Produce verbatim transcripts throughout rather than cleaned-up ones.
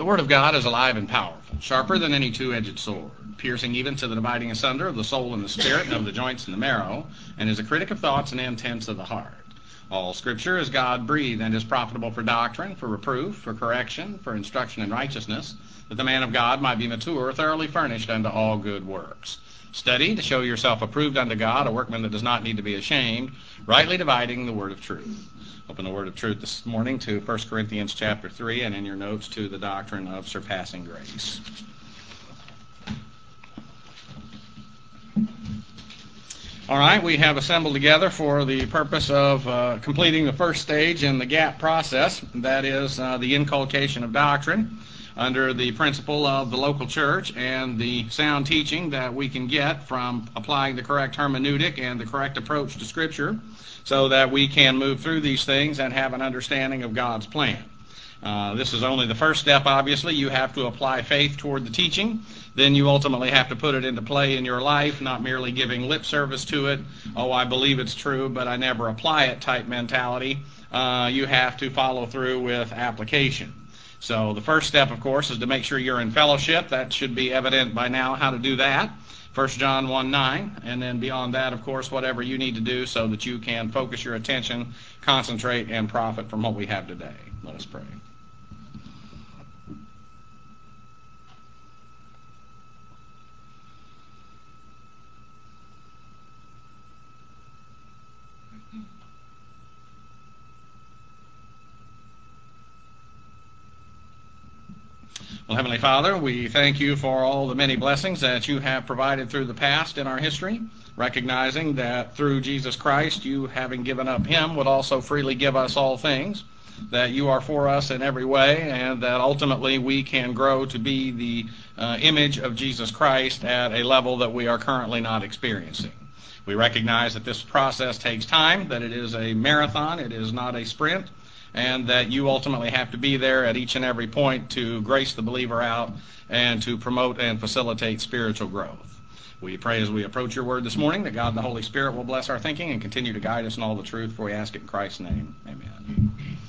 The Word of God is alive and powerful, sharper than any two-edged sword, piercing even to the dividing asunder of the soul and the spirit, and of the joints and the marrow, and is a critic of thoughts and intents of the heart. All Scripture is God-breathed and is profitable for doctrine, for reproof, for correction, for instruction in righteousness, that the man of God might be mature, thoroughly furnished unto all good works. Study to show yourself approved unto God, a workman that does not need to be ashamed, rightly dividing the word of truth. Open the word of truth this morning to First Corinthians chapter three, and in your notes to the doctrine of surpassing grace. All right, we have assembled together for the purpose of uh, completing the first stage in the GAP process, that is uh, the inculcation of doctrine under the principle of the local church and the sound teaching that we can get from applying the correct hermeneutic and the correct approach to Scripture so that we can move through these things and have an understanding of God's plan. Uh, this is only the first step, obviously. You have to apply faith toward the teaching. Then you ultimately have to put it into play in your life, not merely giving lip service to it. Oh, I believe it's true, but I never apply it type mentality. Uh, you have to follow through with application. So the first step, of course, is to make sure you're in fellowship. That should be evident by now how to do that. First John one nine, and then beyond that, of course, whatever you need to do so that you can focus your attention, concentrate, and profit from what we have today. Let us pray. Well, Heavenly Father, we thank you for all the many blessings that you have provided through the past in our history, recognizing that through Jesus Christ, you, having given up him, would also freely give us all things, that you are for us in every way, and that ultimately we can grow to be the uh, image of Jesus Christ at a level that we are currently not experiencing. We recognize that this process takes time, that it is a marathon, it is not a sprint, and that you ultimately have to be there at each and every point to grace the believer out and to promote and facilitate spiritual growth. We pray as we approach your word this morning that God and the Holy Spirit will bless our thinking and continue to guide us in all the truth, for we ask it in Christ's name. Amen.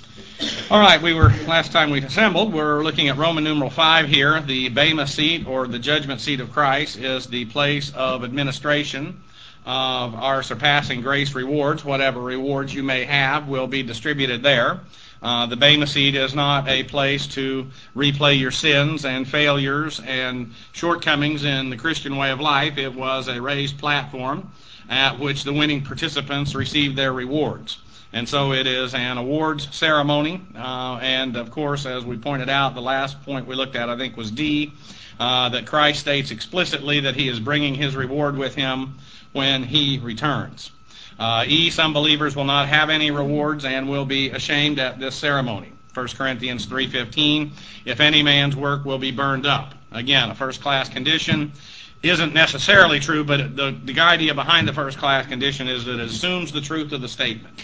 All right, we were, last time we assembled, we're looking at Roman numeral five here. The Bema seat, or the judgment seat of Christ, is the place of administration of our surpassing grace rewards. Whatever rewards you may have will be distributed there. Uh, the Bema seat is not a place to replay your sins and failures and shortcomings in the Christian way of life. It was a raised platform at which the winning participants received their rewards. And so it is an awards ceremony. Uh, and, of course, as we pointed out, the last point we looked at, I think, was D, uh, that Christ states explicitly that he is bringing his reward with him when he returns. Uh, e, some believers will not have any rewards and will be ashamed at this ceremony. First Corinthians three fifteen, if any man's work will be burned up. Again, a first-class condition isn't necessarily true, but the, the idea behind the first-class condition is that it assumes the truth of the statement.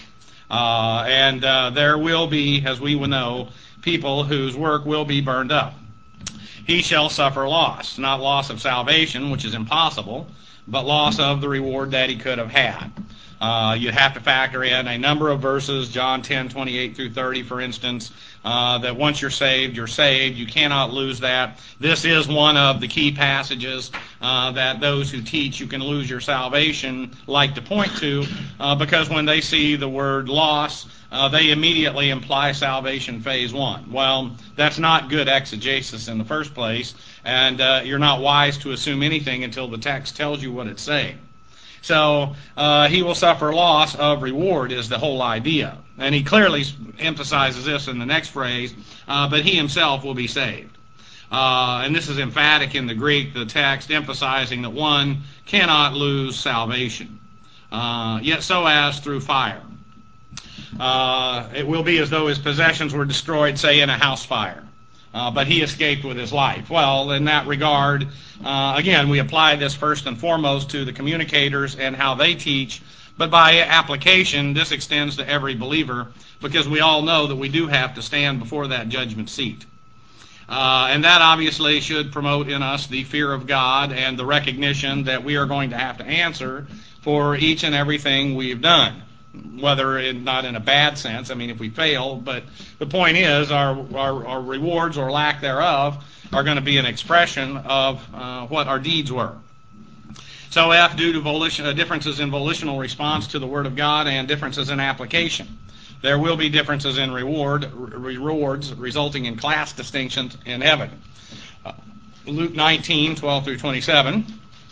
Uh, and uh, there will be, as we will know, people whose work will be burned up. He shall suffer loss, not loss of salvation, which is impossible, but loss of the reward that he could have had. Uh, you have to factor in a number of verses, John ten, twenty-eight through thirty, for instance, uh, that once you're saved, you're saved. You cannot lose that. This is one of the key passages uh, that those who teach you can lose your salvation like to point to, uh, because when they see the word loss, uh, they immediately imply salvation phase one. Well, that's not good exegesis in the first place, and uh, you're not wise to assume anything until the text tells you what it's saying. So uh, he will suffer loss of reward is the whole idea. And he clearly emphasizes this in the next phrase, uh, but he himself will be saved. Uh, and this is emphatic in the Greek, the text emphasizing that one cannot lose salvation, uh, yet so as through fire. Uh, it will be as though his possessions were destroyed, say, in a house fire. Uh, but he escaped with his life. Well, in that regard, uh, again, we apply this first and foremost to the communicators and how they teach, but by application, this extends to every believer, because we all know that we do have to stand before that judgment seat. Uh, and that obviously should promote in us the fear of God and the recognition that we are going to have to answer for each and everything we've done. whether in, not in a bad sense. I mean, if we fail, but the point is our, our, our rewards or lack thereof are going to be an expression of uh, what our deeds were. So F, due to volition, uh, differences in volitional response to the Word of God and differences in application. There will be differences in reward, re- rewards resulting in class distinctions in heaven. Uh, Luke nineteen, twelve through twenty-seven.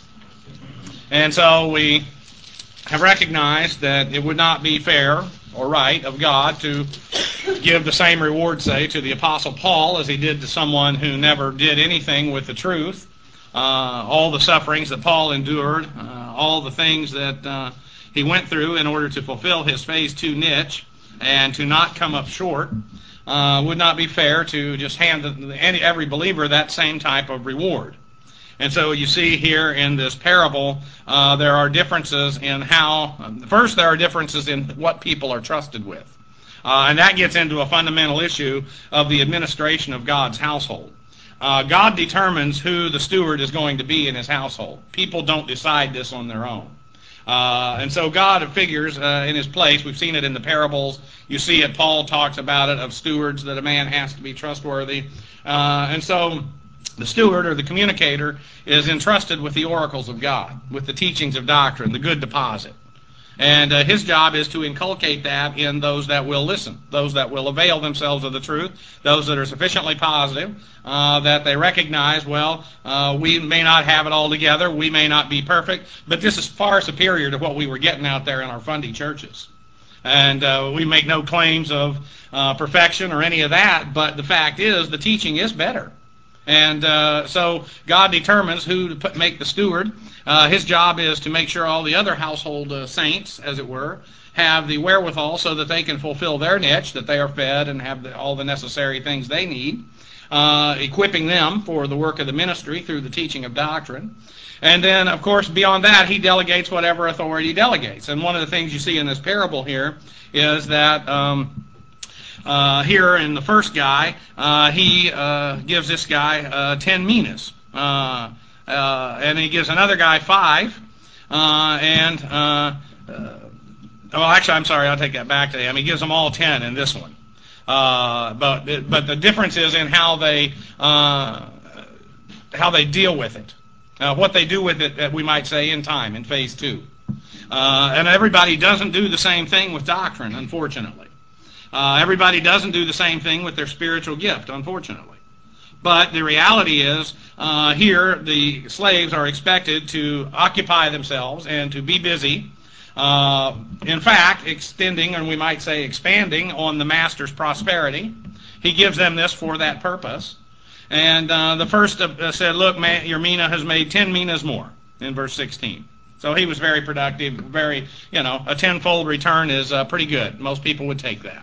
And so we have recognized that it would not be fair or right of God to give the same reward, say, to the Apostle Paul as he did to someone who never did anything with the truth. Uh, all the sufferings that Paul endured, uh, all the things that uh, he went through in order to fulfill his phase two niche and to not come up short, uh, would not be fair to just hand any, every believer that same type of reward. And so you see here in this parable, uh, there are differences in how, um, first there are differences in what people are trusted with. Uh, and that gets into a fundamental issue of the administration of God's household. Uh, God determines who the steward is going to be in his household. People don't decide this on their own. Uh, and so God figures uh, in his place. We've seen it in the parables. You see it, Paul talks about it, of stewards, that a man has to be trustworthy. Uh, and so the steward, or the communicator, is entrusted with the oracles of God, with the teachings of doctrine, the good deposit. And uh, his job is to inculcate that in those that will listen, those that will avail themselves of the truth, those that are sufficiently positive, uh, that they recognize, well, uh, we may not have it all together, we may not be perfect, but this is far superior to what we were getting out there in our fundy churches. And uh, we make no claims of uh, perfection or any of that, but the fact is the teaching is better. And uh, so God determines who to put, make the steward. Uh, his job is to make sure all the other household uh, saints, as it were, have the wherewithal so that they can fulfill their niche, that they are fed and have the, all the necessary things they need, uh, equipping them for the work of the ministry through the teaching of doctrine. And then, of course, beyond that, he delegates whatever authority he delegates. And one of the things you see in this parable here is that Um, Uh, here in the first guy, uh, he uh, gives this guy uh, ten minas. Uh, uh, and he gives another guy five. Uh, and, uh, uh, well, actually, I'm sorry, I'll take that back to him. He gives them all ten in this one. Uh, but, but the difference is in how they, uh, how they deal with it. Uh, what they do with it, we might say, in time, in phase two. Uh, and everybody doesn't do the same thing with doctrine, unfortunately. Uh, everybody doesn't do the same thing with their spiritual gift, unfortunately. But the reality is, uh, here, the slaves are expected to occupy themselves and to be busy, uh, in fact, extending, and we might say expanding, on the master's prosperity. He gives them this for that purpose. And uh, the first uh, said, look, man, your mina has made ten minas more, in verse sixteen. So he was very productive, very, you know, a tenfold return is uh, pretty good. Most people would take that.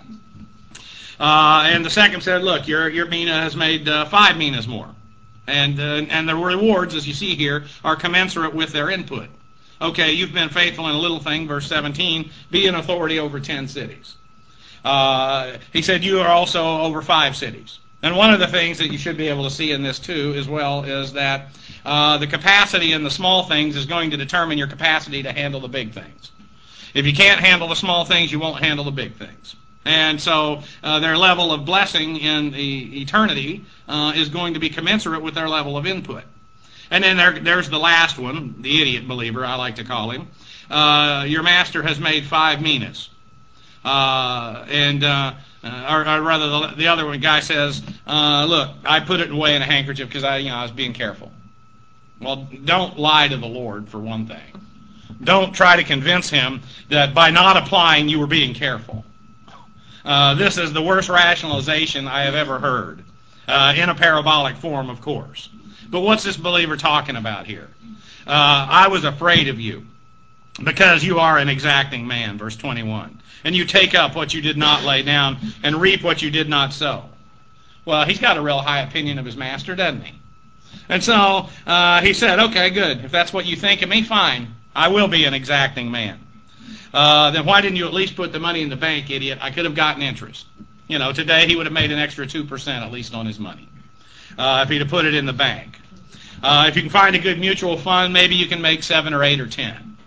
Uh, and the second said, look, your your mina has made uh, five minas more. And, uh, and the rewards, as you see here, are commensurate with their input. Okay, you've been faithful in a little thing, verse seventeen, be an authority over ten cities. Uh, he said, you are also over five cities. And one of the things that you should be able to see in this, too, as well, is that uh, the capacity in the small things is going to determine your capacity to handle the big things. If you can't handle the small things, you won't handle the big things. And so uh, their level of blessing in the eternity uh, is going to be commensurate with their level of input. And then there, there's the last one, the idiot believer, I like to call him. Uh, your master has made five minas. Uh, and, uh, uh, or, or rather, the, the other one guy says, uh, look, I put it away in a handkerchief because I, you know, I was being careful. Well, don't lie to the Lord, for one thing. Don't try to convince him that by not applying you were being careful. Uh, this is the worst rationalization I have ever heard, uh, in a parabolic form, of course. But what's this believer talking about here? Uh, I was afraid of you because you are an exacting man, verse twenty-one. And you take up what you did not lay down and reap what you did not sow. Well, he's got a real high opinion of his master, doesn't he? And so uh, he said, okay, good. If that's what you think of me, fine. I will be an exacting man. Uh, then why didn't you at least put the money in the bank, idiot? I could have gotten interest. You know, today he would have made an extra two percent at least on his money uh, if he'd have put it in the bank. Uh, if you can find a good mutual fund, maybe you can make seven or eight or ten.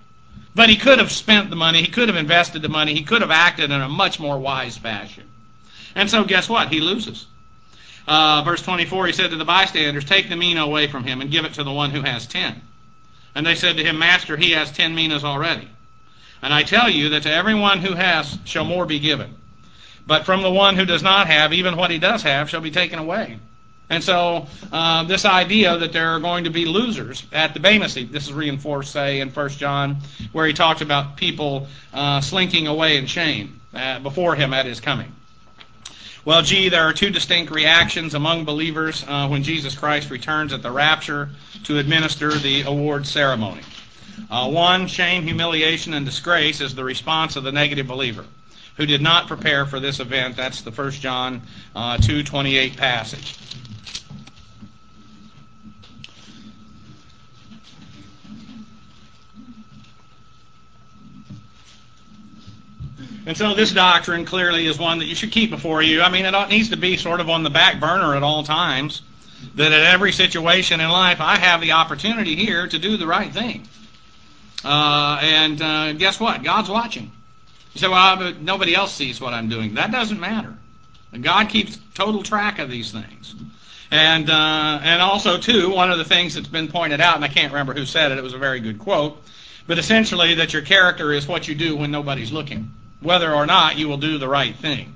But he could have spent the money, he could have invested the money, he could have acted in a much more wise fashion. And so guess what? He loses. Uh, verse twenty-four, he said to the bystanders, "Take the mina away from him and give it to the one who has ten." And they said to him, "Master, he has ten minas already. And I tell you that to everyone who has shall more be given. But from the one who does not have, even what he does have shall be taken away." And so uh, this idea that there are going to be losers at the Bema seat, this is reinforced, say, in First John, where he talks about people uh, slinking away in shame uh, before him at his coming. Well, gee, there are two distinct reactions among believers uh, when Jesus Christ returns at the rapture to administer the award ceremony. Uh, one, shame, humiliation, and disgrace is the response of the negative believer who did not prepare for this event. That's the First John uh, two twenty-eight passage. And so this doctrine clearly is one that you should keep before you. I mean, it needs to be sort of on the back burner at all times, that at every situation in life I have the opportunity here to do the right thing. Uh, and uh, guess what? God's watching. You say, well, but nobody else sees what I'm doing. That doesn't matter. God keeps total track of these things. And uh, and also, too, one of the things that's been pointed out, and I can't remember who said it, it was a very good quote, but essentially that your character is what you do when nobody's looking, whether or not you will do the right thing.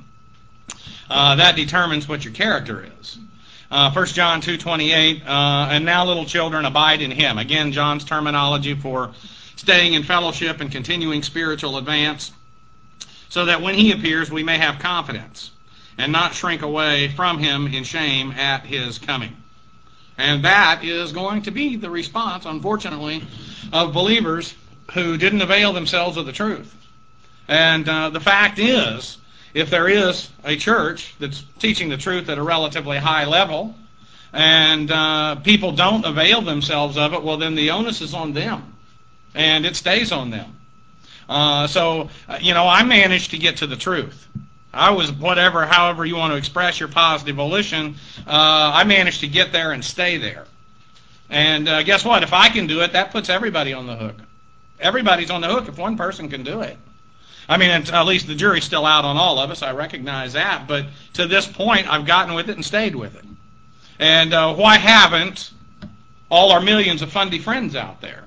Uh, that determines what your character is. Uh, First John two twenty-eight, uh, and now little children abide in him. Again, John's terminology for staying in fellowship and continuing spiritual advance, so that when he appears we may have confidence and not shrink away from him in shame at his coming. And that is going to be the response, unfortunately, of believers who didn't avail themselves of the truth. And uh, the fact is, if there is a church that's teaching the truth at a relatively high level, and uh, people don't avail themselves of it, well, then the onus is on them, and it stays on them. Uh, so, uh, you know, I managed to get to the truth. I was, whatever, however you want to express your positive volition, uh, I managed to get there and stay there. And uh, guess what? If I can do it, that puts everybody on the hook. Everybody's on the hook if one person can do it. I mean, at least the jury's still out on all of us. I recognize that. But to this point, I've gotten with it and stayed with it. And uh, why haven't all our millions of fundy friends out there?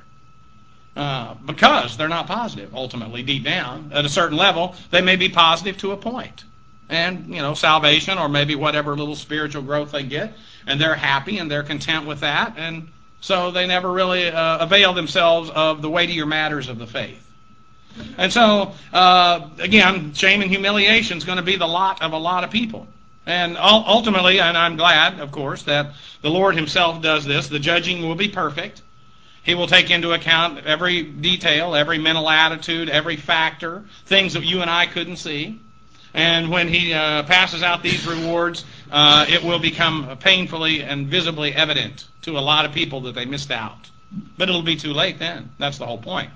Uh, because they're not positive, ultimately, deep down. At a certain level, they may be positive to a point. And, you know, salvation or maybe whatever little spiritual growth they get, and they're happy and they're content with that. And so they never really uh, avail themselves of the weightier matters of the faith. And so, uh, again, shame and humiliation is going to be the lot of a lot of people. And ultimately, and I'm glad, of course, that the Lord himself does this. The judging will be perfect. He will take into account every detail, every mental attitude, every factor, things that you and I couldn't see. And when he uh, passes out these rewards, uh, it will become painfully and visibly evident to a lot of people that they missed out. But it'll be too late then. That's the whole point.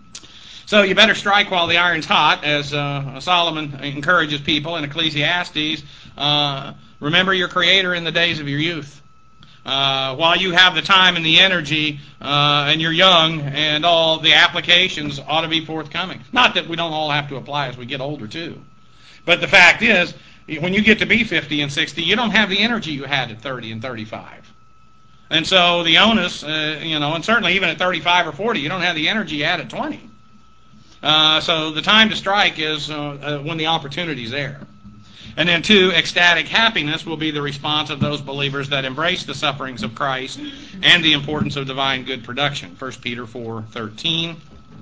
So you better strike while the iron's hot, as uh, Solomon encourages people in Ecclesiastes. Uh, remember your Creator in the days of your youth. Uh, while you have the time and the energy, uh, and you're young, and all the applications ought to be forthcoming. Not that we don't all have to apply as we get older, too. But the fact is, when you get to be fifty and sixty, you don't have the energy you had at thirty and thirty-five. And so the onus, uh, you know, and certainly even at thirty-five or forty, you don't have the energy you had at twenty. Uh, so the time to strike is uh, uh, when the opportunity's there. And then two, ecstatic happiness will be the response of those believers that embrace the sufferings of Christ and the importance of divine good production. First Peter four thirteen.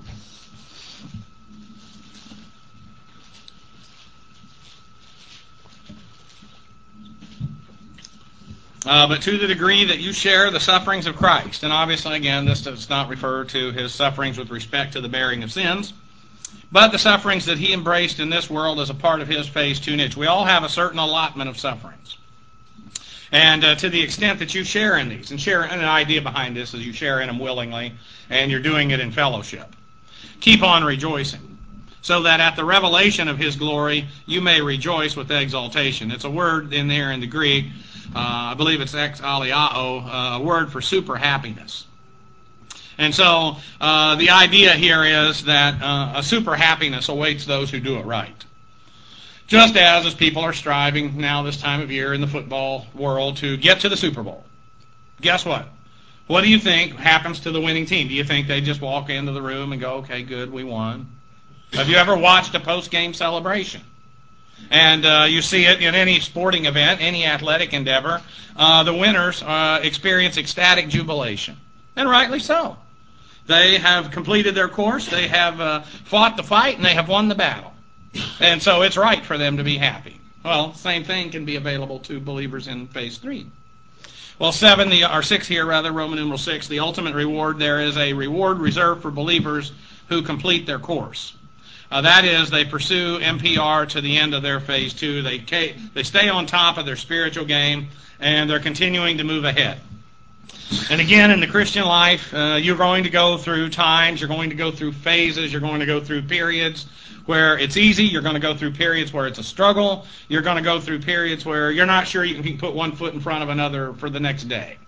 Uh, but to the degree that you share the sufferings of Christ, and obviously, again, this does not refer to his sufferings with respect to the bearing of sins, but the sufferings that he embraced in this world as a part of his phase two niche. We all have a certain allotment of sufferings. And uh, to the extent that you share in these, and share, and an idea behind this is you share in them willingly, and you're doing it in fellowship. Keep on rejoicing, so that at the revelation of his glory you may rejoice with exultation. It's a word in there in the Greek, uh, I believe it's ex aliao, uh, a word for super happiness. And so uh, the idea here is that uh, a super happiness awaits those who do it right. Just as as people are striving now this time of year in the football world to get to the Super Bowl. Guess what? What do you think happens to the winning team? Do you think they just walk into the room and go, okay, good, we won? Have you ever watched a post-game celebration? And uh, you see it in any sporting event, any athletic endeavor. Uh, the winners uh, experience ecstatic jubilation. And rightly so. They have completed their course, they have uh, fought the fight, and they have won the battle. And so it's right for them to be happy. Well, same thing can be available to believers in phase three. Well, seven, the, or six here rather, Roman numeral six, the ultimate reward, there is a reward reserved for believers who complete their course. Uh, that is, they pursue M P R to the end of their phase two. They, they stay on top of their spiritual game, and they're continuing to move ahead. And again, in the Christian life, uh, you're going to go through times, you're going to go through phases, you're going to go through periods where it's easy, you're going to go through periods where it's a struggle, you're going to go through periods where you're not sure you can put one foot in front of another for the next day.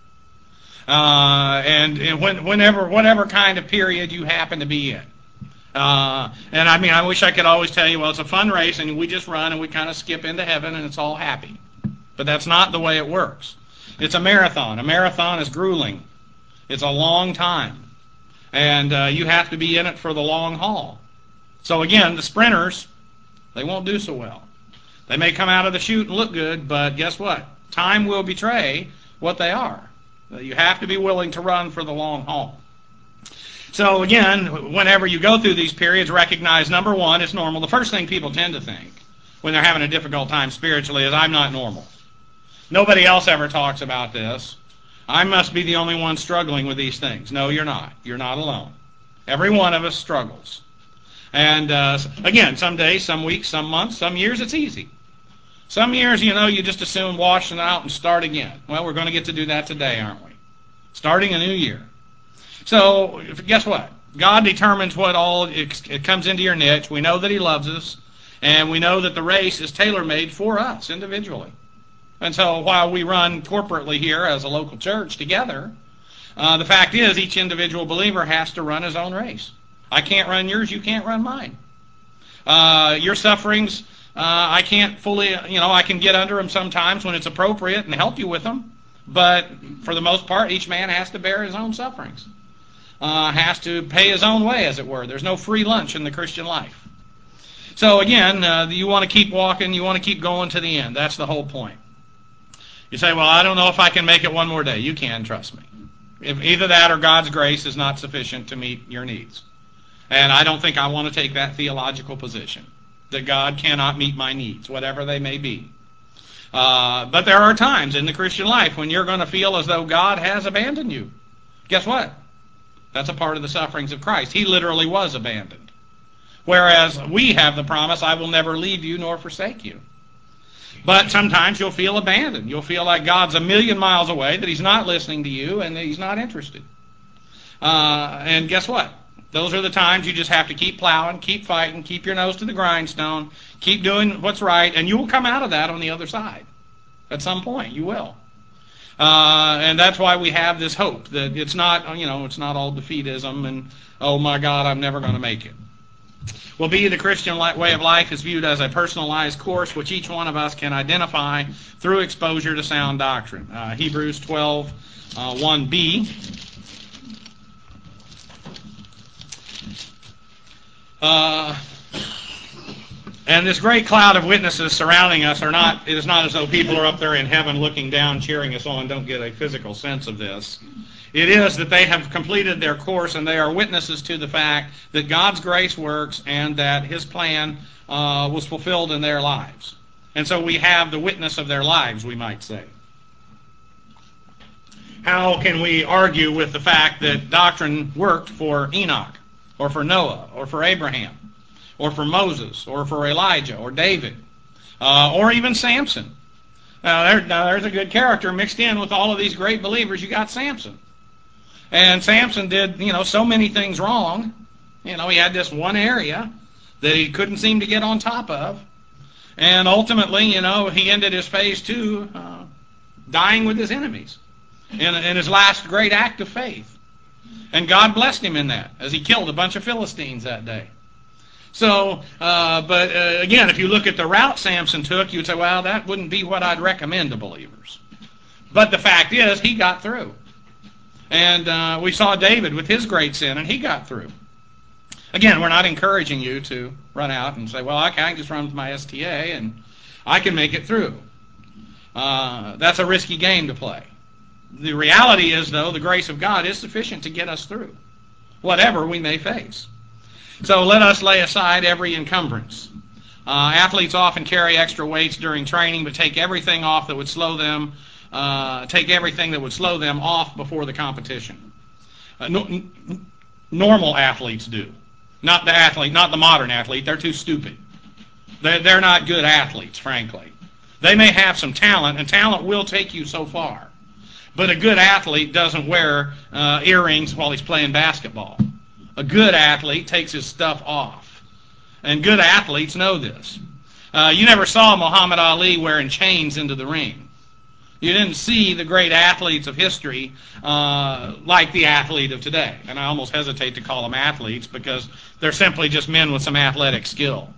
Uh, and and when, whenever, whatever kind of period you happen to be in. Uh, and I mean, I wish I could always tell you, well, it's a fun race, and we just run, and we kind of skip into heaven, and it's all happy. But that's not the way it works. It's a marathon. A marathon is grueling. It's a long time. And uh, you have to be in it for the long haul. So again, the sprinters, they won't do so well. They may come out of the chute and look good, but guess what? Time will betray what they are. You have to be willing to run for the long haul. So again, whenever you go through these periods, recognize, number one, it's normal. The first thing people tend to think when they're having a difficult time spiritually is, I'm not normal. Nobody else ever talks about this. I must be the only one struggling with these things. No, you're not. You're not alone. Every one of us struggles. And uh, again, some days, some weeks, some months, some years, it's easy. Some years, you know, you just assume wash it out and start again. Well, we're going to get to do that today, aren't we? Starting a new year. So, guess what? God determines what all, it, it comes into your niche. We know that He loves us. And we know that the race is tailor-made for us individually. And so while we run corporately here as a local church together, uh, the fact is each individual believer has to run his own race. I can't run yours, you can't run mine. Uh, your sufferings, uh, I can't fully, you know, I can get under them sometimes when it's appropriate and help you with them. But for the most part, each man has to bear his own sufferings. Uh, has to pay his own way, as it were. There's no free lunch in the Christian life. So again, uh, you want to keep walking, you want to keep going to the end. That's the whole point. You say, well, I don't know if I can make it one more day. You can, trust me. If either that or God's grace is not sufficient to meet your needs. And I don't think I want to take that theological position, that God cannot meet my needs, whatever they may be. Uh, but there are times in the Christian life when you're going to feel as though God has abandoned you. Guess what? That's a part of the sufferings of Christ. He literally was abandoned. Whereas we have the promise, I will never leave you nor forsake you. But sometimes you'll feel abandoned. You'll feel like God's a million miles away, that He's not listening to you, and that He's not interested. Uh, and guess what? Those are the times you just have to keep plowing, keep fighting, keep your nose to the grindstone, keep doing what's right, and you will come out of that on the other side. At some point, you will. Uh, and that's why we have this hope that it's not, you know, it's not all defeatism and, oh my God, I'm never going to make it. Well, B, the Christian way of life is viewed as a personalized course which each one of us can identify through exposure to sound doctrine. Uh, Hebrews twelve, uh, one b. Uh, and this great cloud of witnesses surrounding us are not, it is not as though people are up there in heaven looking down, cheering us on. Don't get a physical sense of this. It is that they have completed their course and they are witnesses to the fact that God's grace works and that His plan uh, was fulfilled in their lives. And so we have the witness of their lives, we might say. How can we argue with the fact that doctrine worked for Enoch, or for Noah, or for Abraham, or for Moses, or for Elijah, or David, uh, or even Samson? Now, there, now there's a good character mixed in with all of these great believers. You got Samson. And Samson did, you know, so many things wrong. You know, he had this one area that he couldn't seem to get on top of. And ultimately, you know, he ended his phase two uh, dying with his enemies in, in his last great act of faith. And God blessed him in that, as he killed a bunch of Philistines that day. So, uh, but uh, again, if you look at the route Samson took, you'd say, well, that wouldn't be what I'd recommend to believers. But the fact is, he got through. And uh, we saw David with his great sin, and he got through. Again, we're not encouraging you to run out and say, well, okay, I can just run with my S T A, and I can make it through. Uh, that's a risky game to play. The reality is, though, the grace of God is sufficient to get us through whatever we may face. So let us lay aside every encumbrance. Uh, athletes often carry extra weights during training, but take everything off that would slow them, uh, take everything that would slow them off before the competition. Uh, no, n- normal athletes do. Not the athlete, not the modern athlete. They're too stupid. They're, they're not good athletes, frankly. They may have some talent, and talent will take you so far. But a good athlete doesn't wear uh, earrings while he's playing basketball. A good athlete takes his stuff off. And good athletes know this. Uh, you never saw Muhammad Ali wearing chains into the ring. You didn't see the great athletes of history uh, like the athlete of today. And I almost hesitate to call them athletes because they're simply just men with some athletic skill.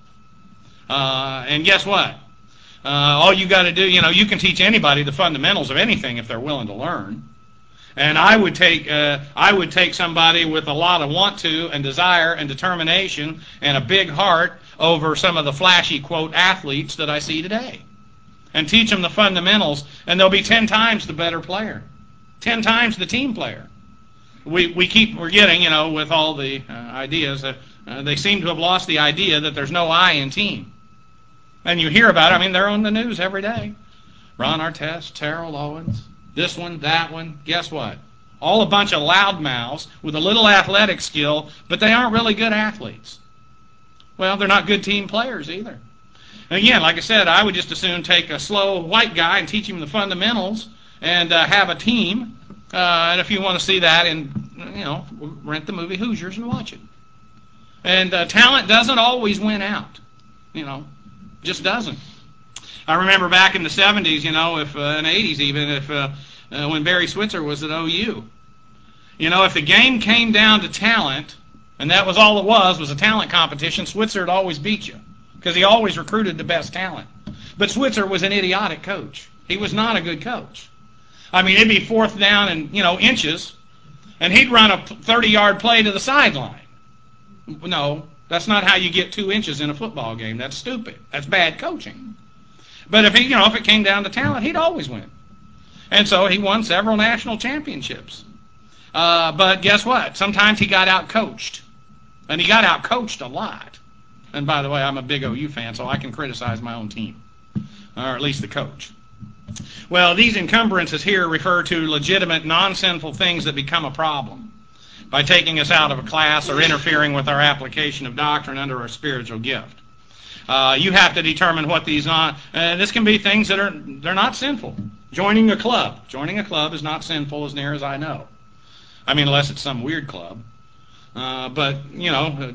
Uh, and guess what? Uh, all you got to do, you know, you can teach anybody the fundamentals of anything if they're willing to learn. And I would take uh, I would take somebody with a lot of want to and desire and determination and a big heart over some of the flashy, quote, athletes that I see today. And teach them the fundamentals, and they'll be ten times the better player. Ten times the team player. We we keep forgetting, you know, with all the uh, ideas, that uh, they seem to have lost the idea that there's no I in team. And you hear about it. I mean, they're on the news every day. Ron Artest, Terrell Owens, this one, that one. Guess what? All a bunch of loudmouths with a little athletic skill, but they aren't really good athletes. Well, they're not good team players either. And again, like I said, I would just as soon take a slow white guy and teach him the fundamentals and uh, have a team. Uh, and if you want to see that, in, you know, rent the movie Hoosiers and watch it. And uh, talent doesn't always win out. You know, just doesn't. I remember back in the seventies, you know, if uh, and eighties even, if uh, uh, when Barry Switzer was at O U. You know, if the game came down to talent, and that was all it was, was a talent competition, Switzer would always beat you. Because he always recruited the best talent. But Switzer was an idiotic coach. He was not a good coach. I mean, it'd be fourth down and, you know, inches, and he'd run a thirty-yard play to the sideline. No, that's not how you get two inches in a football game. That's stupid. That's bad coaching. But if he, you know, if it came down to talent, he'd always win. And so he won several national championships. Uh, but guess what? Sometimes he got out-coached. And he got out-coached a lot. And by the way, I'm a big O U fan, so I can criticize my own team, or at least the coach. Well, these encumbrances here refer to legitimate, non-sinful things that become a problem by taking us out of a class or interfering with our application of doctrine under our spiritual gift. Uh, you have to determine what these are. Uh, this can be things that are they're not sinful. Joining a club. Joining a club is not sinful as near as I know. I mean, unless it's some weird club. Uh, but, you know...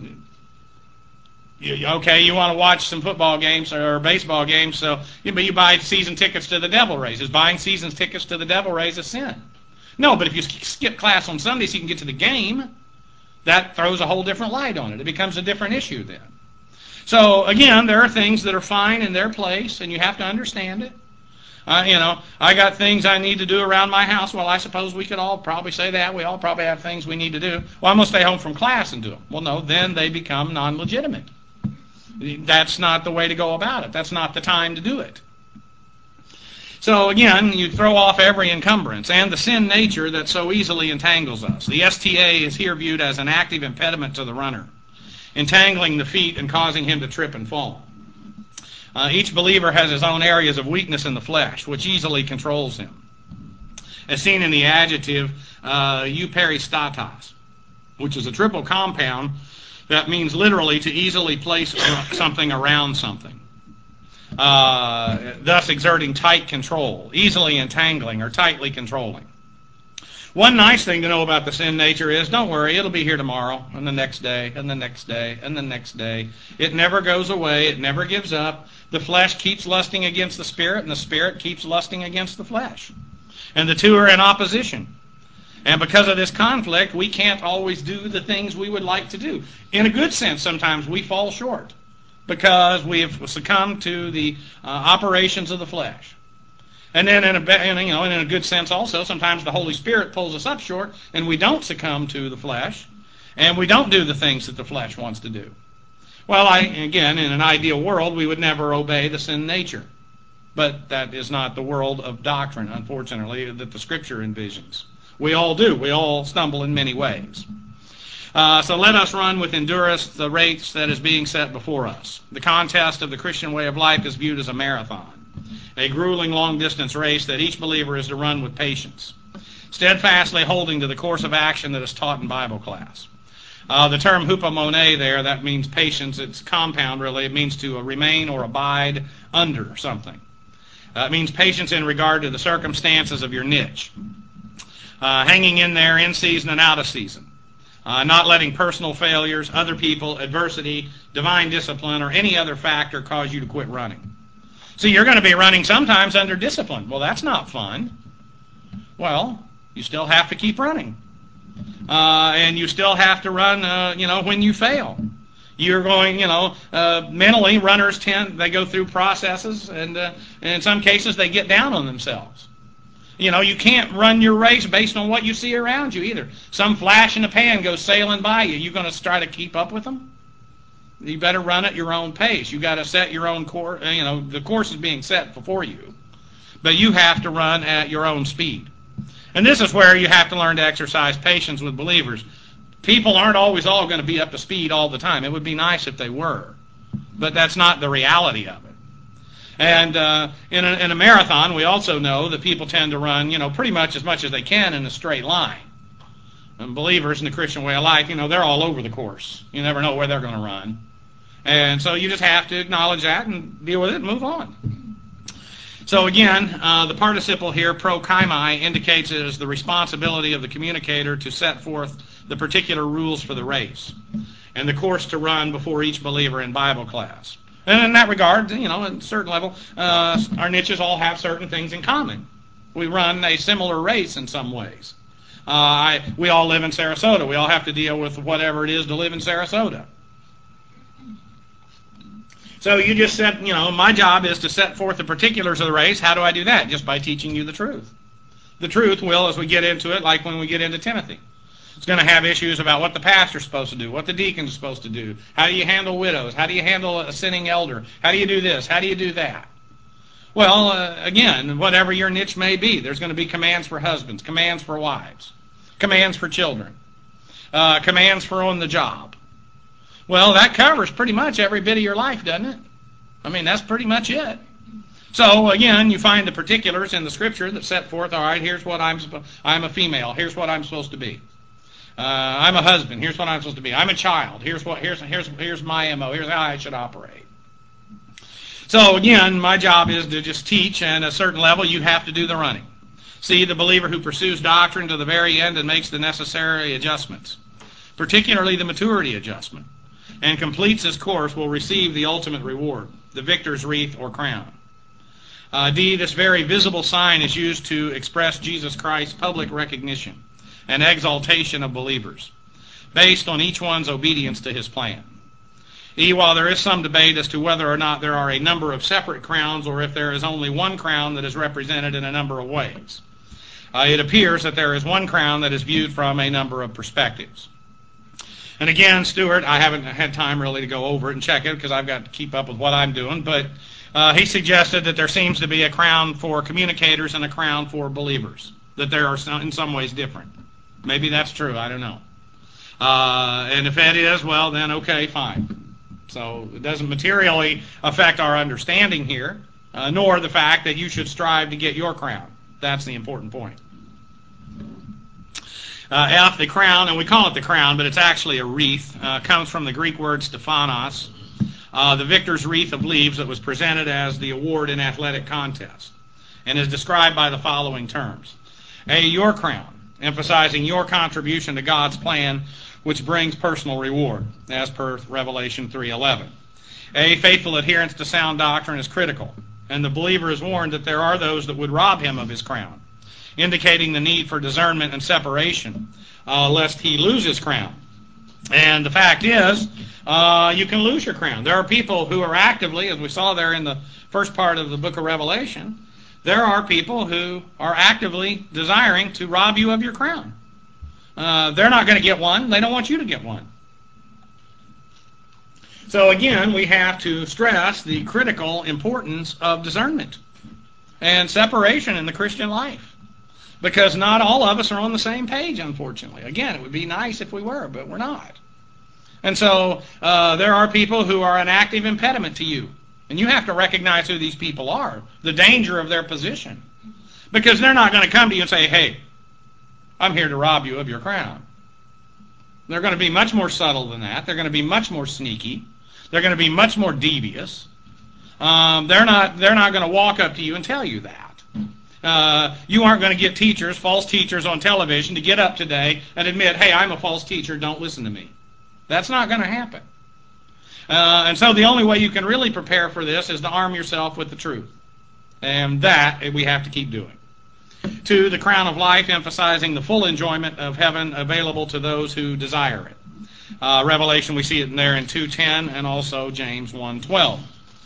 Okay, you want to watch some football games or baseball games, so you, you buy season tickets to the Devil Rays. Is buying season tickets to the Devil Rays a sin? No, but if you skip class on Sunday so you can get to the game, that throws a whole different light on it. It becomes a different issue then. So, again, there are things that are fine in their place, and you have to understand it. Uh, you know, I got things I need to do around my house. Well, I suppose we could all probably say that. We all probably have things we need to do. Well, I'm going to stay home from class and do them. Well, no, then they become non-legitimate. That's not the way to go about it. That's not the time to do it. So again, you throw off every encumbrance and the sin nature that so easily entangles us. The S T A is here viewed as an active impediment to the runner, entangling the feet and causing him to trip and fall. Uh, each believer has his own areas of weakness in the flesh, which easily controls him. As seen in the adjective uh, euperistatos, which is a triple compound that means literally to easily place something around something, uh, thus exerting tight control, easily entangling or tightly controlling. One nice thing to know about the sin nature is, don't worry, it'll be here tomorrow, and the next day, and the next day, and the next day. It never goes away. It never gives up. The flesh keeps lusting against the spirit, and the spirit keeps lusting against the flesh. And the two are in opposition. And because of this conflict, we can't always do the things we would like to do. In a good sense, sometimes we fall short because we've succumbed to the uh, operations of the flesh. And then in a, in, you know, in a good sense also, sometimes the Holy Spirit pulls us up short and we don't succumb to the flesh and we don't do the things that the flesh wants to do. Well, I, again, in an ideal world, we would never obey the sin nature. But that is not the world of doctrine, unfortunately, that the Scripture envisions. We all do. We all stumble in many ways. Uh, so let us run with endurance the race that is being set before us. The contest of the Christian way of life is viewed as a marathon, a grueling long-distance race that each believer is to run with patience, steadfastly holding to the course of action that is taught in Bible class. Uh, the term hupomone there, that means patience. It's compound, really. It means to uh, remain or abide under something. Uh, it means patience in regard to the circumstances of your niche. Uh, hanging in there in season and out of season. Uh, not letting personal failures, other people, adversity, divine discipline, or any other factor cause you to quit running. See, you're going to be running sometimes under discipline. Well, that's not fun. Well, you still have to keep running. Uh, and you still have to run, uh, you know, when you fail. You're going, you know, uh, mentally, runners tend, they go through processes, and, uh, and in some cases they get down on themselves. You know, you can't run your race based on what you see around you either. Some flash in the pan goes sailing by you. You going to try to keep up with them? You better run at your own pace. You got to set your own course. You know, the course is being set before you, but you have to run at your own speed. And this is where you have to learn to exercise patience with believers. People aren't always all going to be up to speed all the time. It would be nice if they were, but that's not the reality of it. And uh, in, a, in a marathon, we also know that people tend to run, you know, pretty much as much as they can in a straight line. And believers in the Christian way of life, you know, they're all over the course. You never know where they're going to run. And so you just have to acknowledge that and deal with it and move on. So again, uh, the participle here, prokaimai, indicates it as the responsibility of the communicator to set forth the particular rules for the race and the course to run before each believer in Bible class. And in that regard, you know, at a certain level, uh, our niches all have certain things in common. We run a similar race in some ways. Uh, I, we all live in Sarasota. We all have to deal with whatever it is to live in Sarasota. So you just said, you know, my job is to set forth the particulars of the race. How do I do that? Just by teaching you the truth. The truth will, as we get into it, like when we get into Timothy. It's going to have issues about what the pastor's supposed to do, what the deacon's supposed to do. How do you handle widows? How do you handle a sinning elder? How do you do this? How do you do that? Well, uh, again, whatever your niche may be, there's going to be commands for husbands, commands for wives, commands for children, uh, commands for on the job. Well, that covers pretty much every bit of your life, doesn't it? I mean, that's pretty much it. So, again, you find the particulars in the Scripture that set forth, all right, here's what I'm supposed I'm a female, here's what I'm supposed to be. Uh, I'm a husband, here's what I'm supposed to be. I'm a child, here's what here's here's here's my M O, here's how I should operate. So, again, my job is to just teach, and at a certain level, you have to do the running. See, the believer who pursues doctrine to the very end and makes the necessary adjustments, particularly the maturity adjustment, and completes his course will receive the ultimate reward, the victor's wreath or crown. Uh, D, this very visible sign is used to express Jesus Christ's public recognition and exaltation of believers, based on each one's obedience to his plan. E, while there is some debate as to whether or not there are a number of separate crowns or if there is only one crown that is represented in a number of ways, uh, it appears that there is one crown that is viewed from a number of perspectives. And again, Stuart, I haven't had time really to go over it and check it because I've got to keep up with what I'm doing, but uh, he suggested that there seems to be a crown for communicators and a crown for believers, that they are in some ways different. Maybe that's true, I don't know. Uh, and if it is, well, then okay, fine. So it doesn't materially affect our understanding here, uh, nor the fact that you should strive to get your crown. That's the important point. Uh, F, the crown, and we call it the crown, but it's actually a wreath, uh, comes from the Greek word stephanos, uh, the victor's wreath of leaves that was presented as the award in athletic contests, and is described by the following terms. A, your crown, emphasizing your contribution to God's plan, which brings personal reward, as per Revelation three eleven. A, faithful adherence to sound doctrine is critical, and the believer is warned that there are those that would rob him of his crown. indicating the need for discernment and separation, uh, lest he lose his crown. And the fact is, uh, you can lose your crown. There are people who are actively, as we saw there in the first part of the book of Revelation, there are people who are actively desiring to rob you of your crown. Uh, they're not going to get one. They don't want you to get one. So again, we have to stress the critical importance of discernment and separation in the Christian life, because not all of us are on the same page, unfortunately. Again, it would be nice if we were, but we're not. And so uh, there are people who are an active impediment to you, and you have to recognize who these people are, the danger of their position, because they're not going to come to you and say, hey, I'm here to rob you of your crown. They're going to be much more subtle than that. They're going to be much more sneaky. They're going to be much more devious. Um, they're not, they're not going to walk up to you and tell you that. Uh, you aren't going to get teachers, false teachers on television to get up today and admit, hey, I'm a false teacher, don't listen to me. That's not going to happen. Uh, and so the only way you can really prepare for this is to arm yourself with the truth. And that we have to keep doing. Two, the crown of life, emphasizing the full enjoyment of heaven available to those who desire it. Uh, Revelation, we see it in there in two ten and also James one twelve.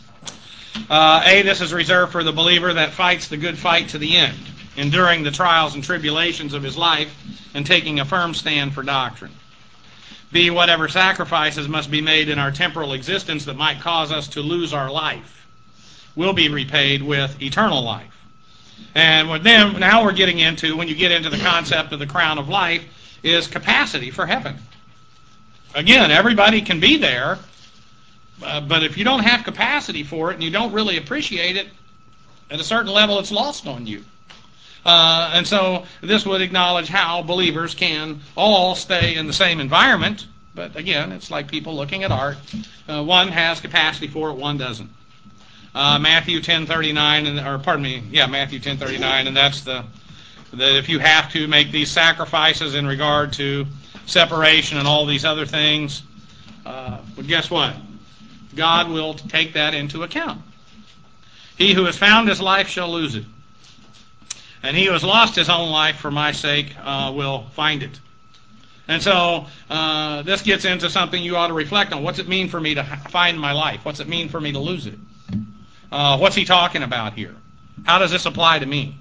Uh, A, this is reserved for the believer that fights the good fight to the end, enduring the trials and tribulations of his life and taking a firm stand for doctrine. B, whatever sacrifices must be made in our temporal existence that might cause us to lose our life will be repaid with eternal life. And with them, now we're getting into, when you get into the concept of the crown of life, is capacity for heaven. Again, everybody can be there, uh, but if you don't have capacity for it and you don't really appreciate it, at a certain level it's lost on you. Uh, and so this would acknowledge how believers can all stay in the same environment, but again, it's like people looking at art. Uh, one has capacity for it, one doesn't. Uh, Matthew ten thirty-nine, and or pardon me, yeah, Matthew ten thirty-nine, and that's the that if you have to make these sacrifices in regard to separation and all these other things, uh, but guess what? God will take that into account. He who has found his life shall lose it, and he who has lost his own life for my sake uh, will find it. And so uh, this gets into something you ought to reflect on. What's it mean for me to find my life? What's it mean for me to lose it? Uh, what's he talking about here? How does this apply to me?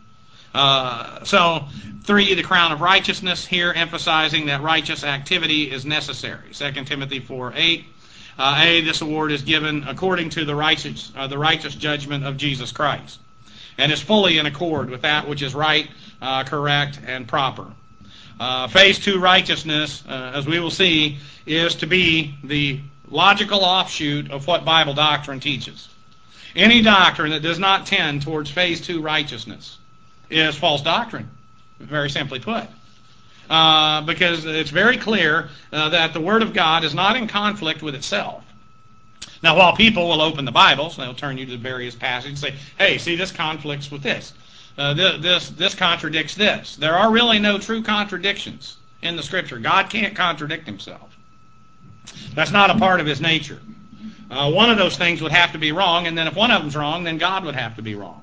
Uh, so, three, the crown of righteousness, here emphasizing that righteous activity is necessary. Second Timothy four eight. Uh, A, this award is given according to the righteous, uh, the righteous judgment of Jesus Christ, and is fully in accord with that which is right, uh, correct, and proper. Uh, phase two righteousness, uh, as we will see, is to be the logical offshoot of what Bible doctrine teaches. Any doctrine that does not tend towards phase two righteousness is false doctrine, very simply put. Uh, because it's very clear uh, that the Word of God is not in conflict with itself. Now, while people will open the Bibles, they'll turn you to various passages and say, hey, see, this conflicts with this. Uh, this, this, this contradicts this. There are really no true contradictions in the Scripture. God can't contradict himself. That's not a part of his nature. Uh, one of those things would have to be wrong, and then if one of them's wrong, then God would have to be wrong.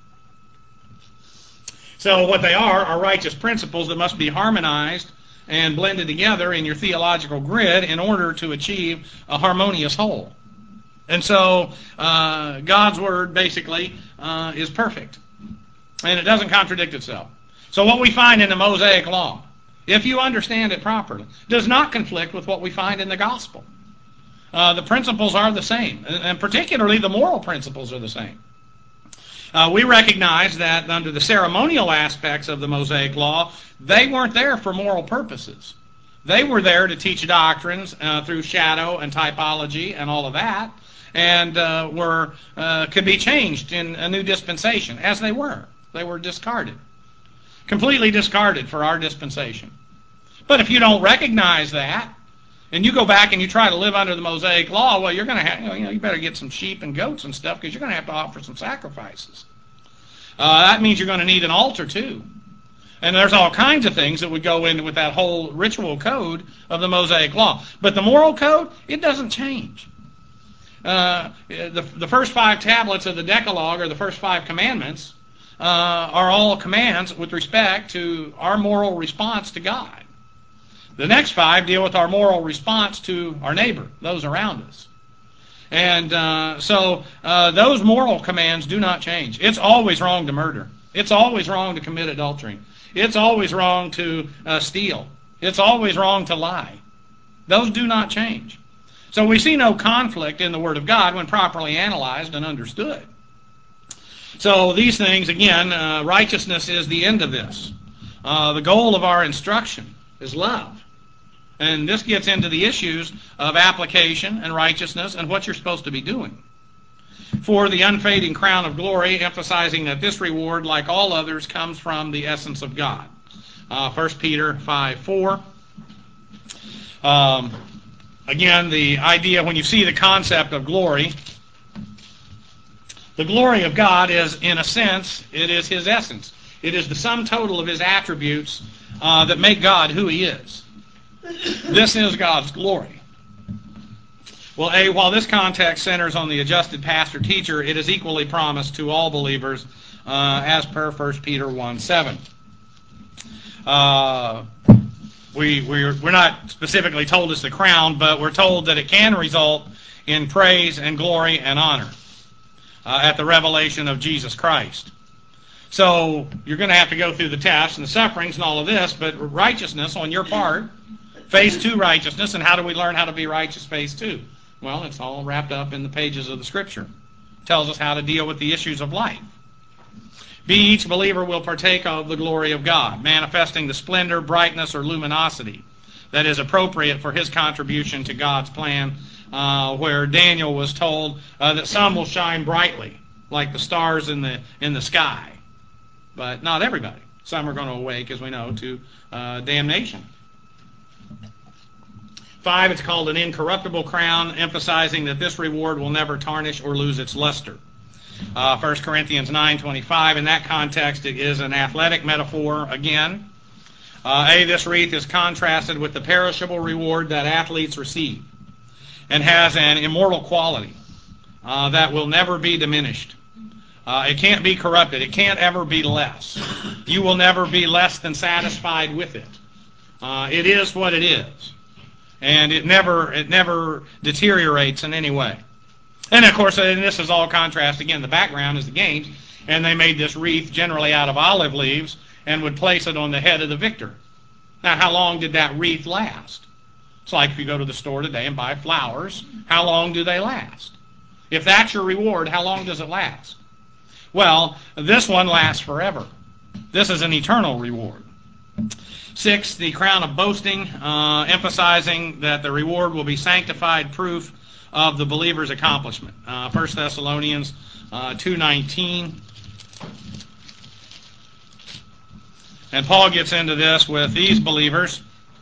So what they are are righteous principles that must be harmonized and blended together in your theological grid in order to achieve a harmonious whole. And so uh, God's Word basically uh, is perfect, and it doesn't contradict itself. So what we find in the Mosaic Law, if you understand it properly, does not conflict with what we find in the Gospel. Uh, the principles are the same, and particularly the moral principles are the same. Uh, we recognize that under the ceremonial aspects of the Mosaic Law, they weren't there for moral purposes. They were there to teach doctrines uh, through shadow and typology and all of that, and uh, were uh, could be changed in a new dispensation, as they were. They were discarded, completely discarded for our dispensation. But if you don't recognize that, and you go back and you try to live under the Mosaic Law, well, you're going to have, you know, you better get some sheep and goats and stuff, because you're going to have to offer some sacrifices. Uh, that means you're going to need an altar too. And there's all kinds of things that would go in with that whole ritual code of the Mosaic Law. But the moral code, it doesn't change. Uh, the, the first five tablets of the Decalogue, or the first five commandments, uh, are all commands with respect to our moral response to God. The next five deal with our moral response to our neighbor, those around us. And uh, so uh, those moral commands do not change. It's always wrong to murder. It's always wrong to commit adultery. It's always wrong to uh, steal. It's always wrong to lie. Those do not change. So we see no conflict in the Word of God when properly analyzed and understood. So these things, again, uh, righteousness is the end of this. Uh, the goal of our instruction is love. And this gets into the issues of application and righteousness and what you're supposed to be doing. For the unfading crown of glory, emphasizing that this reward, like all others, comes from the essence of God. Uh, First Peter five four. Um, again, the idea, when you see the concept of glory, the glory of God is, in a sense, it is His essence. It is the sum total of His attributes uh, that make God who He is. This is God's glory. Well, A, while this context centers on the adjusted pastor-teacher, it is equally promised to all believers uh, as per First Peter one seven. Uh, we, we're, we're not specifically told it's the crown, but we're told that it can result in praise and glory and honor uh, at the revelation of Jesus Christ. So you're going to have to go through the tests and the sufferings and all of this, but righteousness on your part, phase two righteousness, and how do we learn how to be righteous, phase two? Well, it's all wrapped up in the pages of the Scripture. It tells us how to deal with the issues of life. B, each believer will partake of the glory of God, manifesting the splendor, brightness, or luminosity that is appropriate for his contribution to God's plan, uh, where Daniel was told uh, that some will shine brightly, like the stars in the in the sky. But not everybody. Some are going to awake, as we know, to uh, damnation. Five, it's called an incorruptible crown, emphasizing that this reward will never tarnish or lose its luster. Uh, First Corinthians nine twenty-five, in that context, it is an athletic metaphor again. Uh, A, this wreath is contrasted with the perishable reward that athletes receive and has an immortal quality uh, that will never be diminished. Uh, it can't be corrupted. It can't ever be less. You will never be less than satisfied with it. Uh, it is what it is. And it never it never deteriorates in any way. And of course, and this is all contrast. Again, the background is the games, and they made this wreath generally out of olive leaves and would place it on the head of the victor. Now, how long did that wreath last? It's like if you go to the store today and buy flowers, how long do they last? If that's your reward, how long does it last? Well, this one lasts forever. This is an eternal reward. Six, the crown of boasting, uh, emphasizing that the reward will be sanctified proof of the believer's accomplishment. Uh, First Thessalonians uh, two nineteen. And Paul gets into this with these believers.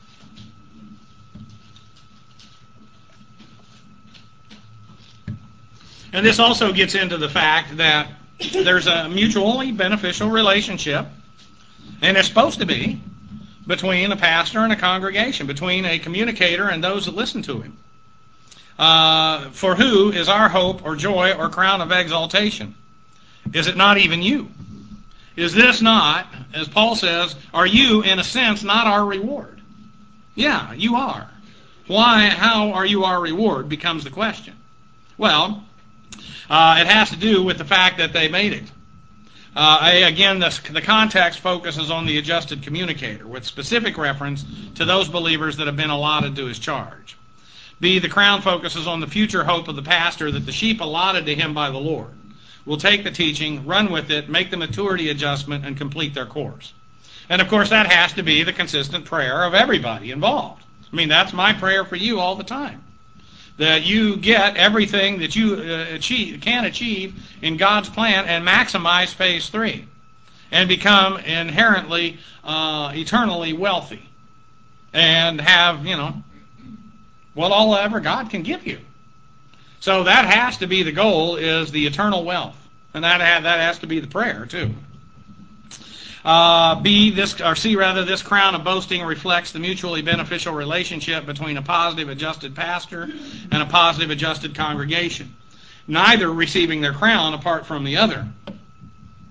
And this also gets into the fact that there's a mutually beneficial relationship, and it's supposed to be, between a pastor and a congregation, between a communicator and those that listen to him. Uh, for who is our hope or joy or crown of exaltation? Is it not even you? Is this not, as Paul says, are you, in a sense, not our reward? Yeah, you are. Why, how are you our reward becomes the question. Well, uh, it has to do with the fact that they made it. Uh, again, this, the context focuses on the adjusted communicator, with specific reference to those believers that have been allotted to his charge. B, the crown focuses on the future hope of the pastor that the sheep allotted to him by the Lord will take the teaching, run with it, make the maturity adjustment, and complete their course. And of course, that has to be the consistent prayer of everybody involved. I mean, that's my prayer for you all the time. That you get everything that you uh, achieve, can achieve in God's plan and maximize phase three and become inherently, uh, eternally wealthy and have, you know, what all ever God can give you. So that has to be the goal, is the eternal wealth. And that, ha- that has to be the prayer, too. Uh, B, this, or C rather, this crown of boasting reflects the mutually beneficial relationship between a positive adjusted pastor and a positive adjusted congregation, neither receiving their crown apart from the other.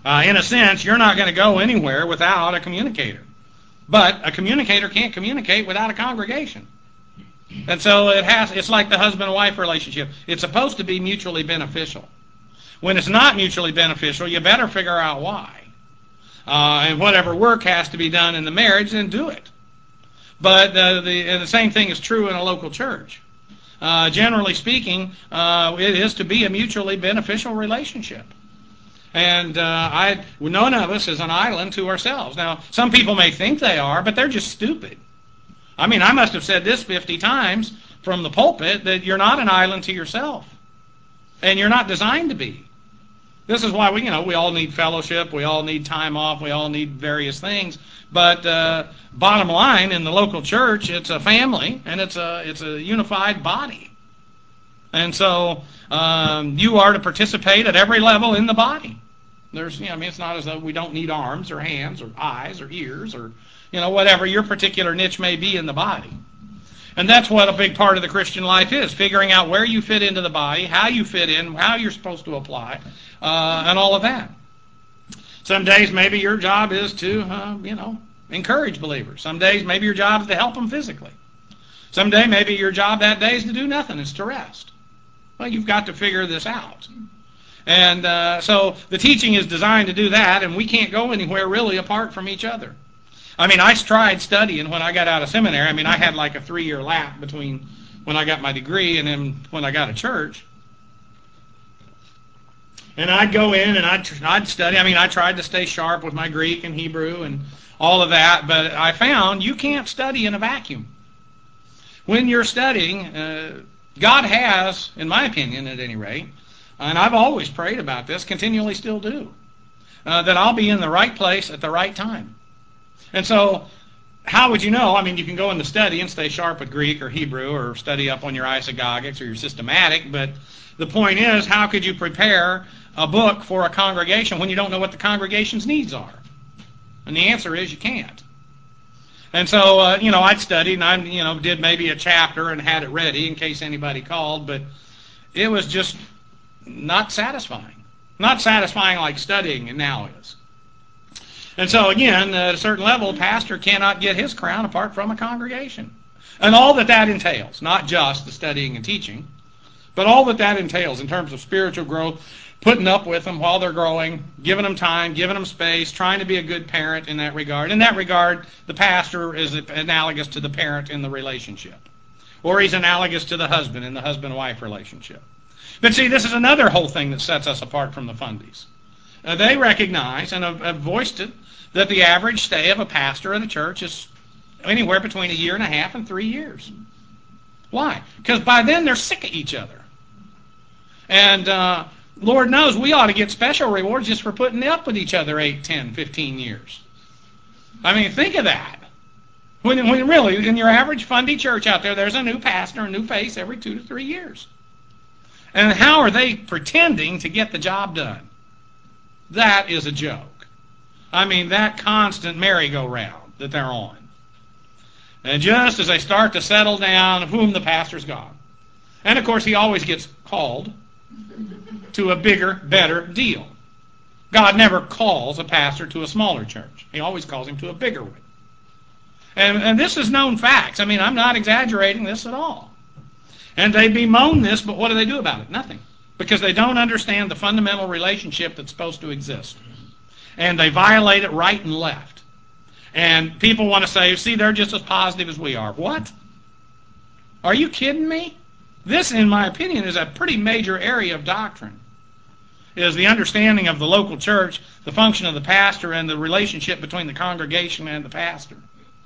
Uh, in a sense, you're not going to go anywhere without a communicator. But a communicator can't communicate without a congregation. And so it has, it's like the husband-wife relationship. It's supposed to be mutually beneficial. When it's not mutually beneficial, you better figure out why. Uh, and whatever work has to be done in the marriage, then do it. But uh, the, and the same thing is true in a local church. Uh, generally speaking, uh, it is to be a mutually beneficial relationship. And uh, I, none of us is an island to ourselves. Now, some people may think they are, but they're just stupid. I mean, I must have said this fifty times from the pulpit, that you're not an island to yourself. And you're not designed to be. This is why we, you know, we all need fellowship, we all need time off, we all need various things. But uh, bottom line, in the local church, it's a family and it's a it's a unified body. And so um, you are to participate at every level in the body. There's, you know, I mean, it's not as though we don't need arms or hands or eyes or ears or, you know, whatever your particular niche may be in the body. And that's what a big part of the Christian life is, figuring out where you fit into the body, how you fit in, how you're supposed to apply, uh, and all of that. Some days maybe your job is to, uh, you know, encourage believers. Some days maybe your job is to help them physically. Some day maybe your job that day is to do nothing, it's to rest. Well, you've got to figure this out. And uh, so the teaching is designed to do that, and we can't go anywhere really apart from each other. I mean, I tried studying when I got out of seminary. I mean, I had like a three-year lap between when I got my degree and then when I got a church. And I'd go in and I'd, I'd study. I mean, I tried to stay sharp with my Greek and Hebrew and all of that, but I found you can't study in a vacuum. When you're studying, uh, God has, in my opinion at any rate, and I've always prayed about this, continually still do, uh, that I'll be in the right place at the right time. And so, how would you know? I mean, you can go into study and stay sharp with Greek or Hebrew or study up on your isagogics or your systematic, but the point is, how could you prepare a book for a congregation when you don't know what the congregation's needs are? And the answer is you can't. And so, uh, you know, I'd studied and I, you know, did maybe a chapter and had it ready in case anybody called, but it was just not satisfying. Not satisfying like studying and now is. And so again, at a certain level, a pastor cannot get his crown apart from a congregation. And all that that entails, not just the studying and teaching, but all that that entails in terms of spiritual growth, putting up with them while they're growing, giving them time, giving them space, trying to be a good parent in that regard. In that regard, the pastor is analogous to the parent in the relationship. Or he's analogous to the husband in the husband-wife relationship. But see, this is another whole thing that sets us apart from the fundies. Uh, they recognize and have, have voiced it that the average stay of a pastor in a church is anywhere between a year and a half and three years. Why? Because by then they're sick of each other. And uh, Lord knows we ought to get special rewards just for putting up with each other eight, ten, fifteen years. I mean, think of that. When, when really, in your average fundy church out there, there's a new pastor, a new face every two to three years. And how are they pretending to get the job done? That is a joke. I mean, that constant merry-go-round that they're on. And just as they start to settle down, boom, the pastor's gone. And of course, he always gets called to a bigger, better deal. God never calls a pastor to a smaller church. He always calls him to a bigger one. And, and this is known facts. I mean, I'm not exaggerating this at all. And they bemoan this, but what do they do about it? Nothing. Because they don't understand the fundamental relationship that's supposed to exist. And they violate it right and left. And people want to say, see, they're just as positive as we are. What? Are you kidding me? This, in my opinion, is a pretty major area of doctrine. It is the understanding of the local church, the function of the pastor, and the relationship between the congregation and the pastor.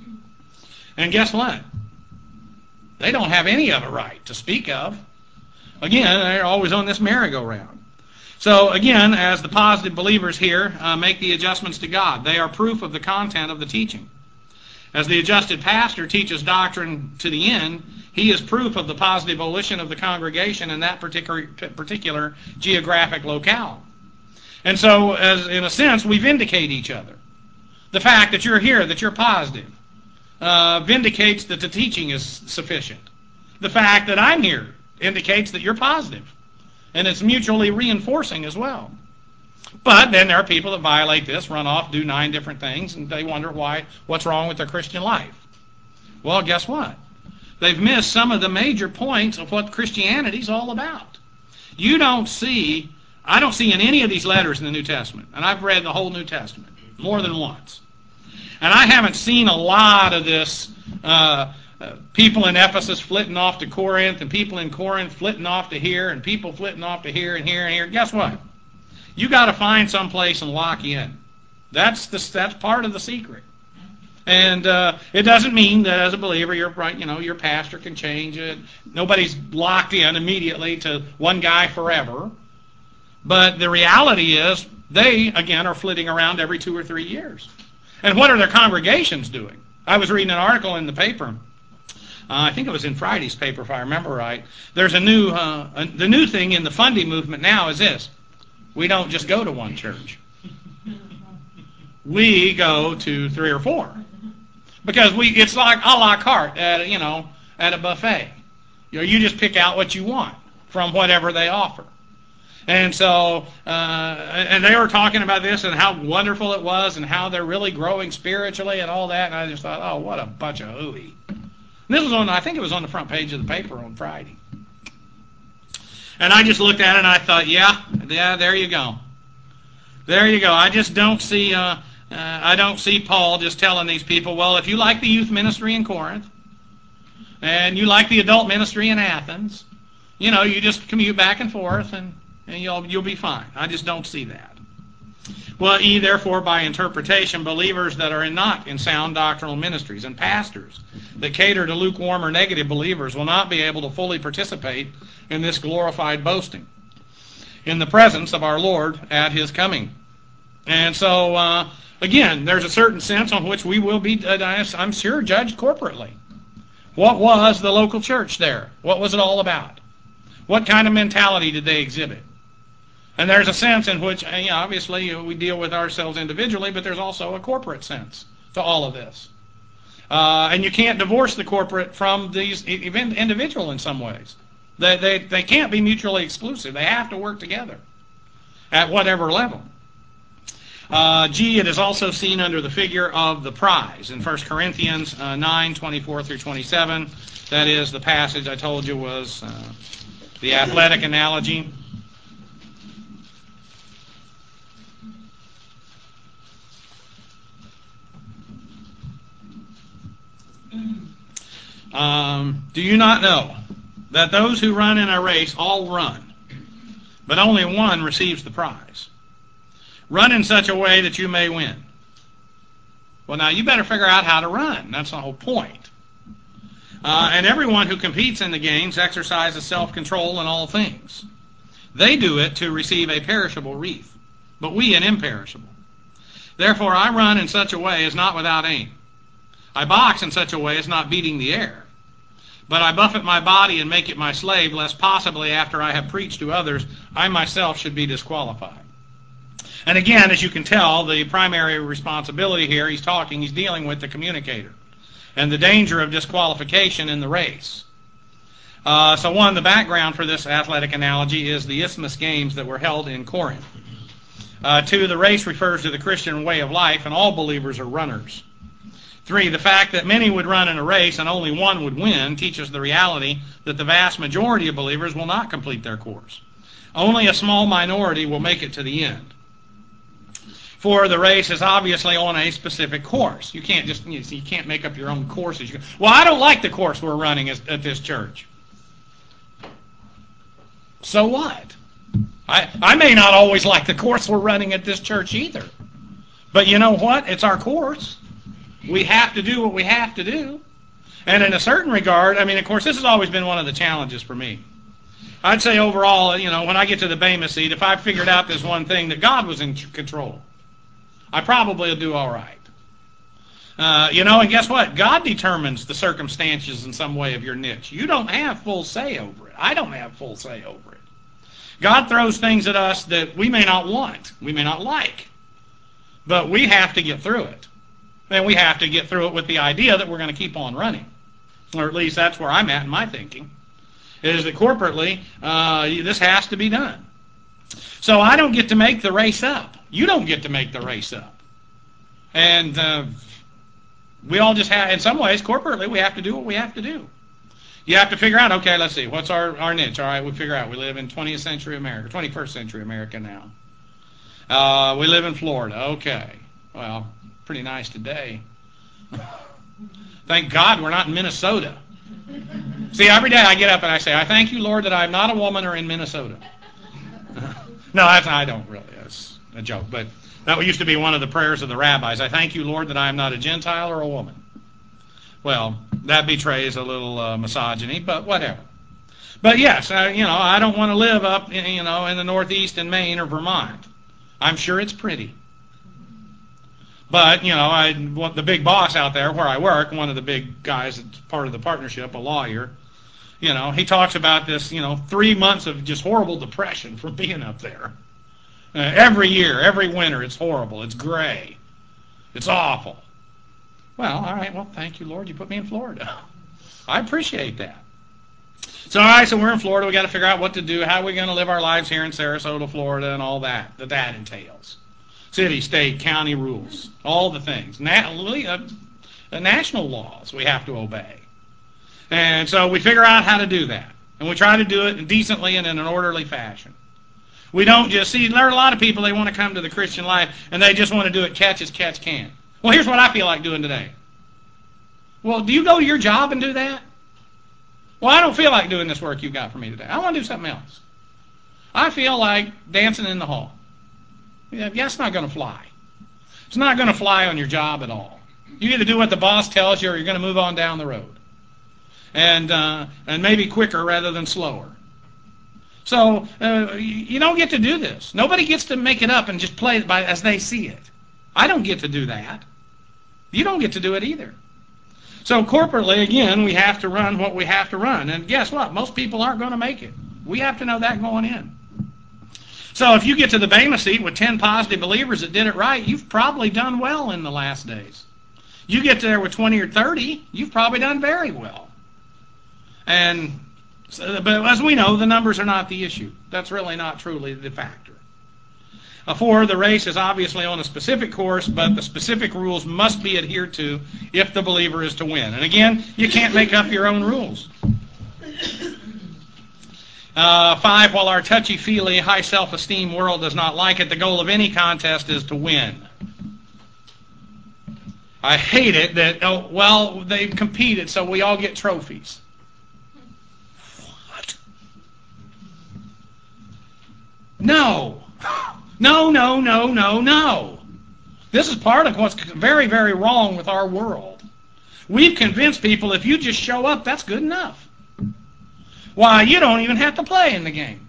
And guess what? They don't have any of it right to speak of. Again, they're always on this merry-go-round. So again, as the positive believers here uh, make the adjustments to God, they are proof of the content of the teaching. As the adjusted pastor teaches doctrine to the end, he is proof of the positive volition of the congregation in that particular, particular geographic locale. And so, as in a sense, we vindicate each other. The fact that you're here, that you're positive, uh, vindicates that the teaching is sufficient. The fact that I'm here indicates that you're positive. And it's mutually reinforcing as well. But then there are people that violate this, run off, do nine different things, and they wonder why, what's wrong with their Christian life. Well, guess what? They've missed some of the major points of what Christianity's all about. You don't see, I don't see in any of these letters in the New Testament, and I've read the whole New Testament more than once, and I haven't seen a lot of this uh, uh, people in Ephesus flitting off to Corinth, and people in Corinth flitting off to here, and people flitting off to here and here and here. Guess what? You got to find some place and lock in. That's the, that's part of the secret. And uh, it doesn't mean that as a believer, your you know your pastor can change it. Nobody's locked in immediately to one guy forever. But the reality is, they again are flitting around every two or three years. And what are their congregations doing? I was reading an article in the paper. Uh, I think it was in Friday's paper, if I remember right. There's a new uh, a, the new thing in the Fundy movement now is this: we don't just go to one church. We go to three or four. Because we it's like a la carte at, you know, at a buffet. You know, you just pick out what you want from whatever they offer. And so, uh, and they were talking about this and how wonderful it was and how they're really growing spiritually and all that. And I just thought, oh, what a bunch of hooey. And this was on, I think it was on the front page of the paper on Friday. And I just looked at it and I thought, yeah, yeah, there you go. There you go. I just don't see... Uh, Uh, I don't see Paul just telling these people, well, if you like the youth ministry in Corinth, and you like the adult ministry in Athens, you know, you just commute back and forth, and, and you'll you'll be fine. I just don't see that. Well, ye therefore by interpretation, believers that are in not in sound doctrinal ministries, and pastors that cater to lukewarm or negative believers will not be able to fully participate in this glorified boasting in the presence of our Lord at His coming. And so, uh, again, there's a certain sense on which we will be, uh, I'm sure, judged corporately. What was the local church there? What was it all about? What kind of mentality did they exhibit? And there's a sense in which, you know, obviously, you know, we deal with ourselves individually, but there's also a corporate sense to all of this. Uh, and you can't divorce the corporate from these individual in some ways. They, they, they can't be mutually exclusive. They have to work together at whatever level. Uh, G, it is also seen under the figure of the prize in First Corinthians uh, nine, twenty-four through twenty-seven. That is the passage I told you was uh, the athletic analogy. Um, do you not know that those who run in a race all run, but only one receives the prize? Run in such a way that you may win. Well, now, you better figure out how to run. That's the whole point. Uh, and everyone who competes in the games exercises self-control in all things. They do it to receive a perishable wreath, but we an imperishable. Therefore, I run in such a way as not without aim. I box in such a way as not beating the air. But I buffet my body and make it my slave, lest possibly after I have preached to others, I myself should be disqualified. And again, as you can tell, the primary responsibility here, he's talking, he's dealing with the communicator and the danger of disqualification in the race. Uh, so one, the background for this athletic analogy is the Isthmus Games that were held in Corinth. Uh, two, the race refers to the Christian way of life, and all believers are runners. Three, the fact that many would run in a race and only one would win teaches the reality that the vast majority of believers will not complete their course. Only a small minority will make it to the end. For the race is obviously on a specific course. You can't just, you, see, you can't make up your own courses. You go, well, I don't like the course we're running at, at this church. So what? I, I may not always like the course we're running at this church either. But you know what? It's our course. We have to do what we have to do. And in a certain regard, I mean, of course, this has always been one of the challenges for me. I'd say overall, you know, when I get to the Bema seat, if I figured out this one thing, that God was in control, I probably will do all right. Uh, you know, and guess what? God determines the circumstances in some way of your niche. You don't have full say over it. I don't have full say over it. God throws things at us that we may not want, we may not like, but we have to get through it. And we have to get through it with the idea that we're going to keep on running. Or at least that's where I'm at in my thinking, is that corporately, uh, this has to be done. So I don't get to make the race up. You don't get to make the race up. And uh, we all just have, in some ways, corporately, we have to do what we have to do. You have to figure out, okay, let's see, what's our, our niche? All right, we figure out we live in twentieth century America, twenty-first century America now. Uh, we live in Florida. Okay. Well, pretty nice today. Thank God we're not in Minnesota. See, every day I get up and I say, I thank you, Lord, that I'm not a woman or in Minnesota. No, that's, I don't really. That's a joke. But that used to be one of the prayers of the rabbis. I thank you, Lord, that I am not a Gentile or a woman. Well, that betrays a little uh, misogyny, but whatever. But yes, uh, you know, I don't want to live up, in, you know, in the Northeast in Maine or Vermont. I'm sure it's pretty. But, you know, I, the big boss out there where I work, one of the big guys that's part of the partnership, a lawyer, you know, he talks about this, you know, three months of just horrible depression from being up there. Uh, every year, every winter, it's horrible. It's gray. It's awful. Well, all right, well, thank you, Lord, you put me in Florida. I appreciate that. So, all right, so we're in Florida. We've got to figure out what to do. How are we going to live our lives here in Sarasota, Florida, and all that that that entails. City, state, county rules, all the things. Na- uh, national laws we have to obey. And so we figure out how to do that. And we try to do it decently and in an orderly fashion. We don't just, see, there are a lot of people, they want to come to the Christian life, and they just want to do it catch as catch can. Well, here's what I feel like doing today. Well, do you go to your job and do that? Well, I don't feel like doing this work you got for me today. I want to do something else. I feel like dancing in the hall. Yeah, that's not going to fly. It's not going to fly on your job at all. You either do what the boss tells you or you're going to move on down the road. And uh, and maybe quicker rather than slower. So uh, you don't get to do this. Nobody gets to make it up and just play it by, as they see it. I don't get to do that. You don't get to do it either. So corporately, again, we have to run what we have to run. And guess what? Most people aren't going to make it. We have to know that going in. So if you get to the Bema seat with ten positive believers that did it right, you've probably done well in the last days. You get there with twenty or thirty, you've probably done very well. And so, but as we know, the numbers are not the issue. That's really not truly the factor. Uh, four, the race is obviously on a specific course, but the specific rules must be adhered to if the believer is to win. And again, you can't make up your own rules. Uh, five, while our touchy-feely, high self-esteem world does not like it, the goal of any contest is to win. I hate it that, oh, well, they've competed, so we all get trophies. What? No. No, no, no, no, no. This is part of what's very, very wrong with our world. We've convinced people if you just show up, that's good enough. Why, you don't even have to play in the game.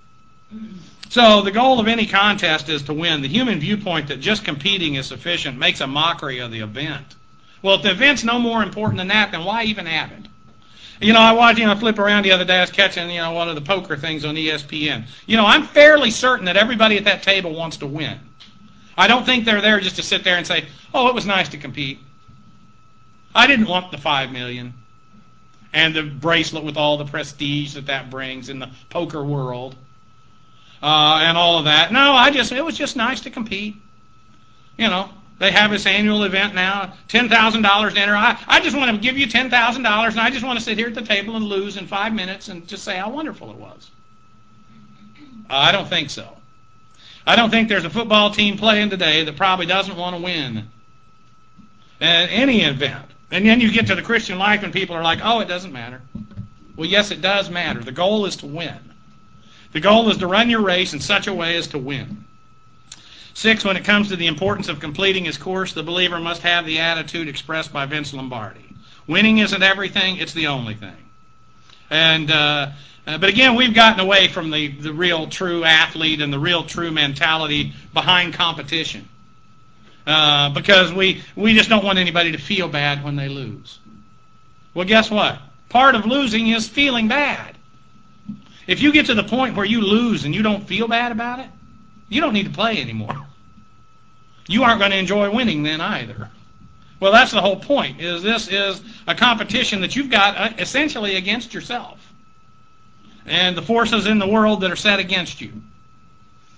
So the goal of any contest is to win. The human viewpoint that just competing is sufficient makes a mockery of the event. Well, if the event's no more important than that, then why even have it? You know, I watched, you know, flip around the other day, I was catching, you know, one of the poker things on E S P N. You know, I'm fairly certain that everybody at that table wants to win. I don't think they're there just to sit there and say, oh, it was nice to compete. I didn't want the five million dollars and the bracelet with all the prestige that that brings in the poker world uh, and all of that. No, I just, it was just nice to compete. You know, they have this annual event now, ten thousand dollars to enter. I, I just want to give you ten thousand dollars, and I just want to sit here at the table and lose in five minutes and just say how wonderful it was. Uh, I don't think so. I don't think there's a football team playing today that probably doesn't want to win at any event. And then you get to the Christian life and people are like, oh, it doesn't matter. Well, yes, it does matter. The goal is to win. The goal is to run your race in such a way as to win. Six, when it comes to the importance of completing his course, the believer must have the attitude expressed by Vince Lombardi. Winning isn't everything, it's the only thing. And uh, uh, but again, we've gotten away from the, the real true athlete and the real true mentality behind competition. Uh, because we, we just don't want anybody to feel bad when they lose. Well, guess what? Part of losing is feeling bad. If you get to the point where you lose and you don't feel bad about it, you don't need to play anymore. You aren't going to enjoy winning then either. Well, that's the whole point, is this is a competition that you've got essentially against yourself and the forces in the world that are set against you.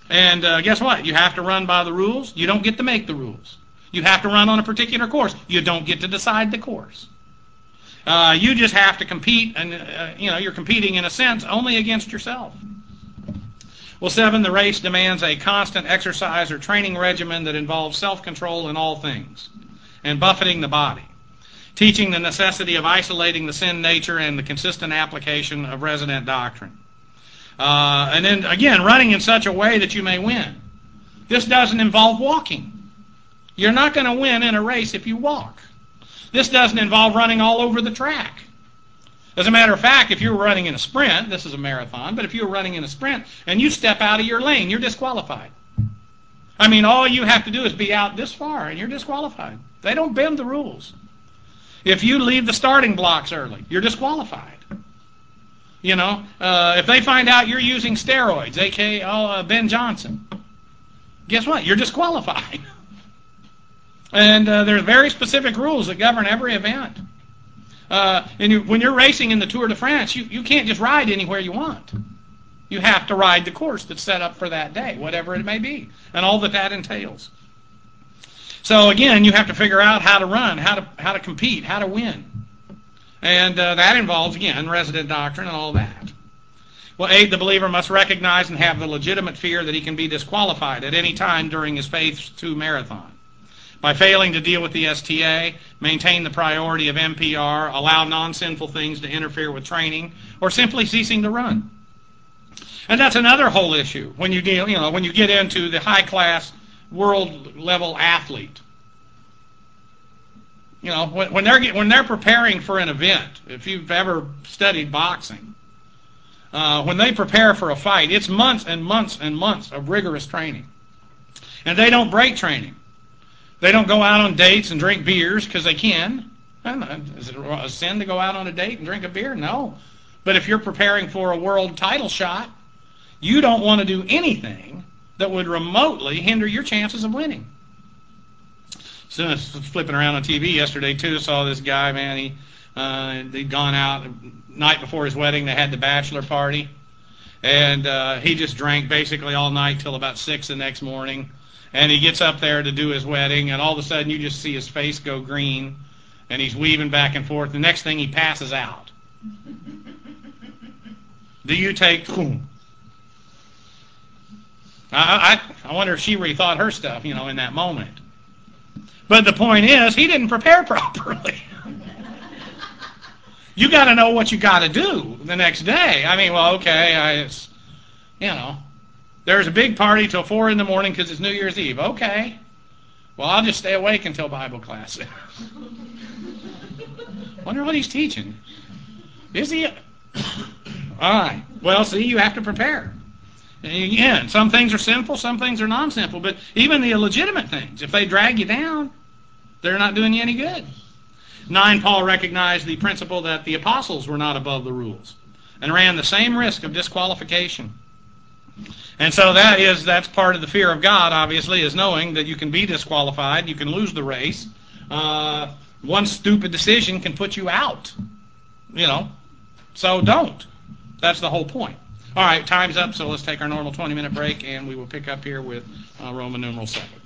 And uh, guess what? You have to run by the rules. You don't get to make the rules. You have to run on a particular course. You don't get to decide the course. Uh, you just have to compete, and uh, you know you're competing in a sense only against yourself. Well, seven, the race demands a constant exercise or training regimen that involves self-control in all things and buffeting the body, teaching the necessity of isolating the sin nature and the consistent application of resident doctrine. Uh, and then, again, running in such a way that you may win. This doesn't involve walking. You're not going to win in a race if you walk. This doesn't involve running all over the track. As a matter of fact, if you're running in a sprint, this is a marathon, but if you're running in a sprint and you step out of your lane, you're disqualified. I mean, all you have to do is be out this far and you're disqualified. They don't bend the rules. If you leave the starting blocks early, you're disqualified. You know, uh, if they find out you're using steroids, a k a uh, Ben Johnson, guess what? You're disqualified. And uh, there's very specific rules that govern every event. Uh, and you, when you're racing in the Tour de France, you, you can't just ride anywhere you want. You have to ride the course that's set up for that day, whatever it may be, and all that that entails. So again, you have to figure out how to run, how to how to compete, how to win. And uh, that involves, again, resident doctrine and all that. Well, eight, the believer must recognize and have the legitimate fear that he can be disqualified at any time during his Phase two marathon. By failing to deal with the S T A, maintain the priority of M P R, allow non-sinful things to interfere with training, or simply ceasing to run. And that's another whole issue when you deal, you know, when you get into the high-class, world-level athlete. You know, when, when they're when they're preparing for an event, if you've ever studied boxing, uh, when they prepare for a fight, it's months and months and months of rigorous training, and they don't break training. They don't go out on dates and drink beers because they can. Is it a sin to go out on a date and drink a beer? No. But if you're preparing for a world title shot, you don't want to do anything that would remotely hinder your chances of winning. So I was flipping around on T V yesterday, too, saw this guy, man, he, uh, he'd gone out the night before his wedding. They had the bachelor party, and uh, he just drank basically all night till about six the next morning. And he gets up there to do his wedding, and all of a sudden you just see his face go green, and he's weaving back and forth. The next thing, he passes out. Do you take... Boom. I, I, I wonder if she rethought her stuff, you know, in that moment. But the point is, he didn't prepare properly. You got to know what you got to do the next day. I mean, well, okay, I, it's, you know... There's a big party till four in the morning because it's New Year's Eve. Okay. Well, I'll just stay awake until Bible class. Wonder what he's teaching. Is he? All right. Well, see, you have to prepare. And again, some things are sinful, some things are non-sinful. But even the illegitimate things, if they drag you down, they're not doing you any good. Nine, Paul recognized the principle that the apostles were not above the rules and ran the same risk of disqualification. And so that is, that's part of the fear of God, obviously, is knowing that you can be disqualified, you can lose the race. Uh, one stupid decision can put you out, you know. So don't. That's the whole point. All right, time's up, so let's take our normal twenty-minute break, and we will pick up here with uh, Roman numeral seven.